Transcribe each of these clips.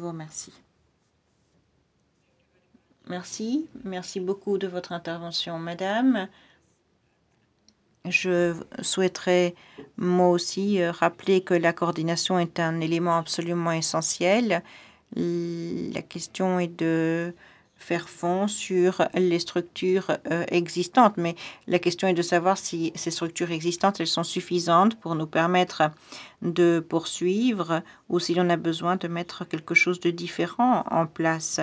vous remercie. Merci beaucoup de votre intervention, madame. Je souhaiterais moi aussi rappeler que la coordination est un élément absolument essentiel. La question est de faire fond sur les structures existantes, mais la question est de savoir si ces structures existantes, elles sont suffisantes pour nous permettre de poursuivre ou si l'on a besoin de mettre quelque chose de différent en place.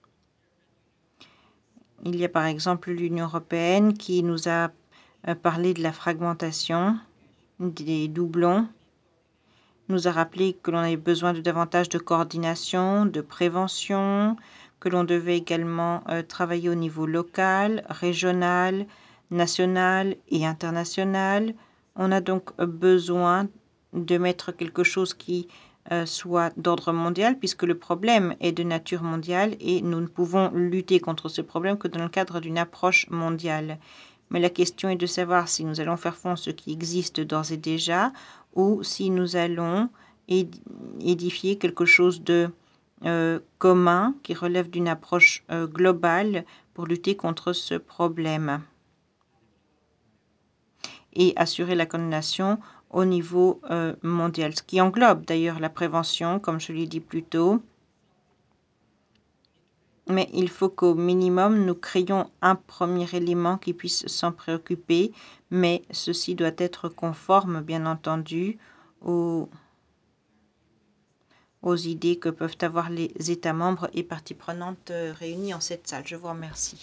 Il y a par exemple l'Union européenne qui nous a parlé de la fragmentation, des doublons, nous a rappelé que l'on avait besoin de davantage de coordination, de prévention, que l'on devait également travailler au niveau local, régional, national et international. On a donc besoin de mettre quelque chose qui soit d'ordre mondial, puisque le problème est de nature mondiale et nous ne pouvons lutter contre ce problème que dans le cadre d'une approche mondiale. Mais la question est de savoir si nous allons faire fond ce qui existe d'ores et déjà ou si nous allons édifier quelque chose de commun qui relève d'une approche globale pour lutter contre ce problème et assurer la coordination au niveau mondial, ce qui englobe d'ailleurs la prévention, comme je l'ai dit plus tôt. Mais il faut qu'au minimum, nous créions un premier élément qui puisse s'en préoccuper, mais ceci doit être conforme, bien entendu, aux idées que peuvent avoir les États membres et parties prenantes réunies en cette salle. Je vous remercie.